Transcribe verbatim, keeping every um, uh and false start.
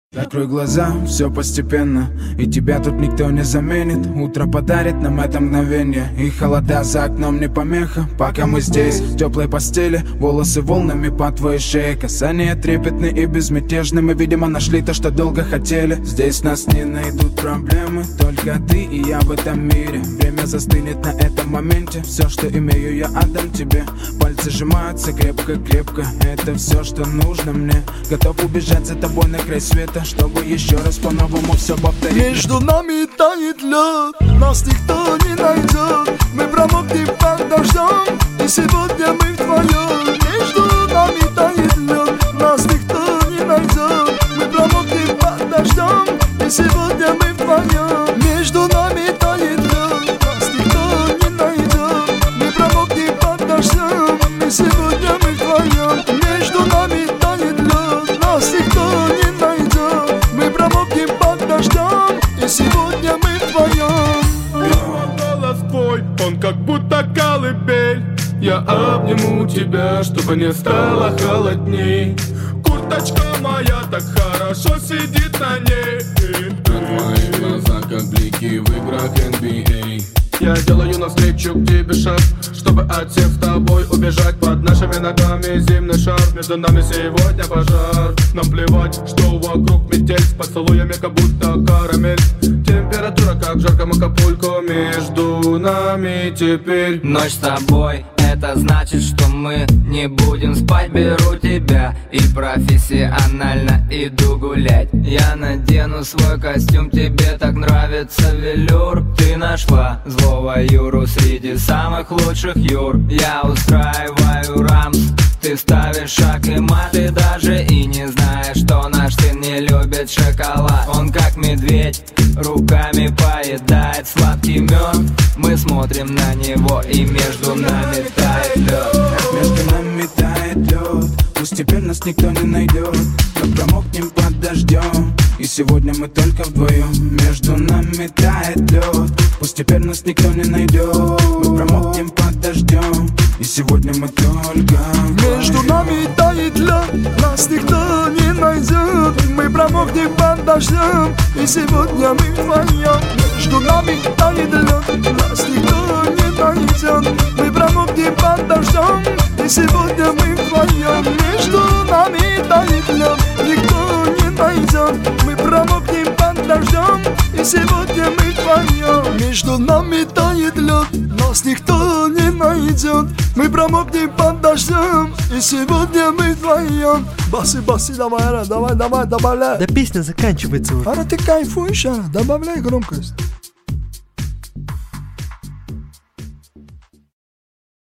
Закрой глаза, все постепенно, и тебя тут никто не заменит. Утро подарит нам это мгновение, и холода за окном не помеха. Пока мы здесь, в теплой постели, волосы волнами по твоей шее. Касания трепетны и безмятежны, мы, видимо, нашли то, что долго хотели. Здесь нас не найдут проблемы, только ты и я в этом мире. Время застынет на этом моменте, все, что имею, я отдам тебе. Пальцы сжимаются крепко-крепко, это все, что нужно мне. Готов убежать за тобой на край света, чтобы еще раз по-новому все повторить. Между нами тает лед, нас никто не найдет. Мы промокнем под дождем, и сегодня мы вдвоем. Между нами тает лед, нас никто не найдет. Мы промокнем под дождем, и сегодня мы вдвоем. Между нами тает лед, нас никто не найдет. Мы промокнем под дождем, и сегодня мы вдвоем. Между нами тает лед, нас никто не найдет. Мы промокнем под дождем, и сегодня мы вдвоем. Голос твой, он как будто колыбель. Я обниму тебя, чтобы не стало холодней. Курточка моя так хорошо сидит на ней. Твои глаза как блики в играх эн би эй. Я делаю навстречу к тебе шаг, чтобы от всех с тобой убежать. Под нашими ногами зимний шар, между нами сегодня пожар. Нам плевать, что вокруг метель, с поцелуями как будто карамель. Температура как в жарком Акапулько, между нами теперь ночь с тобой. Это значит, что мы не будем спать. Беру тебя и профессионально иду гулять. Я надену свой костюм, тебе так нравится велюр. Ты нашла злого Юру среди самых лучших Юр. Я устраиваю рамс, ты ставишь шаг и мат. Ты даже и не знаешь, что наш сын не любит шоколад. Он как медведь, руками поедает сладкий мед. Мы смотрим на него, и между нами тает лед. Между нами тает лед, пусть теперь нас никто не найдет. Мы промокнем под дождем, и сегодня мы только вдвоем. Между нами тает лед, пусть теперь нас никто не найдет. Мы промокнем под дождем, и сегодня мы только вдвоем. Между нами тает лед, нас никто не найдет. Мы промокнем под дождем, и сегодня мы вдвоем. Между нами тает лед, нас никто не найдет. Мы промокнем под дождем, и сегодня мы вдвоем. Между нами тает лед, никто не найдет. Мы промокнем под дождем, и сегодня мы вдвоем. Между нами тает лед, нас никто не найдет. Мы промокнем под дождем, и сегодня мы вдвоем. Басы, басы, давай, давай, давай, добавляй. Да песня заканчивается уже. Ара, ты кайфуешь, а? Добавляй громкость.